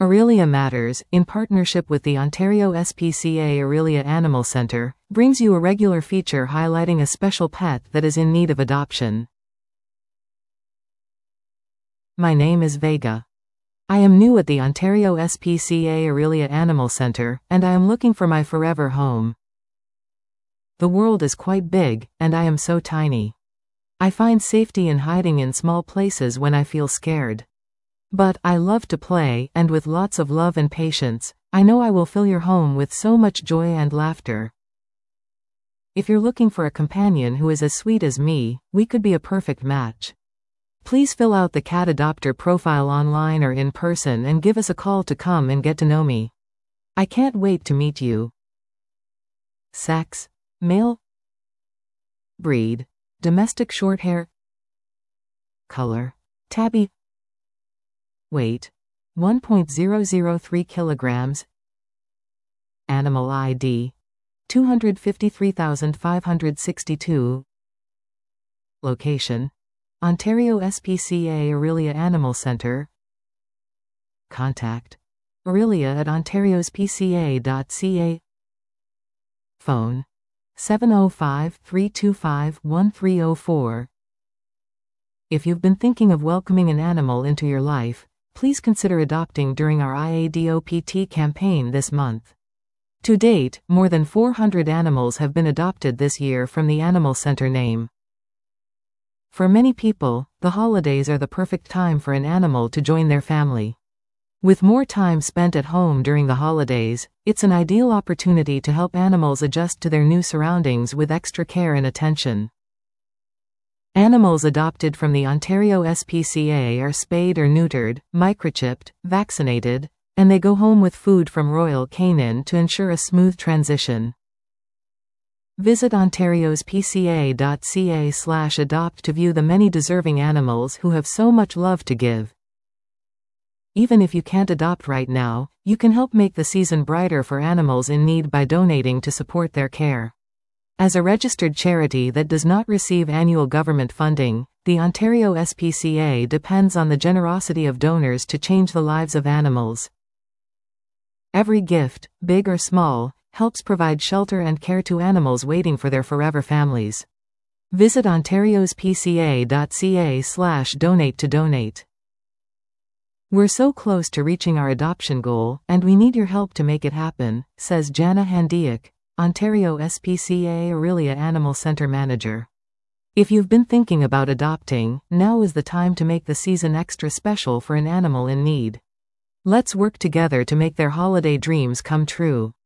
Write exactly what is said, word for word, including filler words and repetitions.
Aurelia Matters, in partnership with the Ontario S P C A Aurelia Animal Centre, brings you a regular feature highlighting a special pet that is in need of adoption. My name is Vega. I am new at the Ontario S P C A Aurelia Animal Centre, and I am looking for my forever home. The world is quite big, and I am so tiny. I find safety in hiding in small places when I feel scared. But I love to play, and with lots of love and patience, I know I will fill your home with so much joy and laughter. If you're looking for a companion who is as sweet as me, we could be a perfect match. Please fill out the cat adopter profile online or in person and give us a call to come and get to know me. I can't wait to meet you. Sex: male. Breed: domestic shorthair. Color: tabby. Weight: one point zero zero three kilograms. Animal I D: two hundred fifty-three thousand five hundred sixty-two. Location: Ontario S P C A Aurelia Animal Centre. Contact: Aurelia at ontarios p c a dot c a. Phone: seven oh five, three two five, one three oh four. If you've been thinking of welcoming an animal into your life, please consider adopting during our I A D O P T campaign this month. To date, more than four hundred animals have been adopted this year from the Animal Centre name. For many people, the holidays are the perfect time for an animal to join their family. With more time spent at home during the holidays, it's an ideal opportunity to help animals adjust to their new surroundings with extra care and attention. Animals adopted from the Ontario S P C A are spayed or neutered, microchipped, vaccinated, and they go home with food from Royal Canin to ensure a smooth transition. Visit ontarios p c a dot c a slash adopt to view the many deserving animals who have so much love to give. Even if you can't adopt right now, you can help make the season brighter for animals in need by donating to support their care. As a registered charity that does not receive annual government funding, the Ontario S P C A depends on the generosity of donors to change the lives of animals. Every gift, big or small, helps provide shelter and care to animals waiting for their forever families. Visit ontarios p c a dot c a slash donate to donate. We're so close to reaching our adoption goal, and we need your help to make it happen, says Jana Handiak, Ontario S P C A Aurelia Animal Centre Manager. If you've been thinking about adopting, now is the time to make the season extra special for an animal in need. Let's work together to make their holiday dreams come true.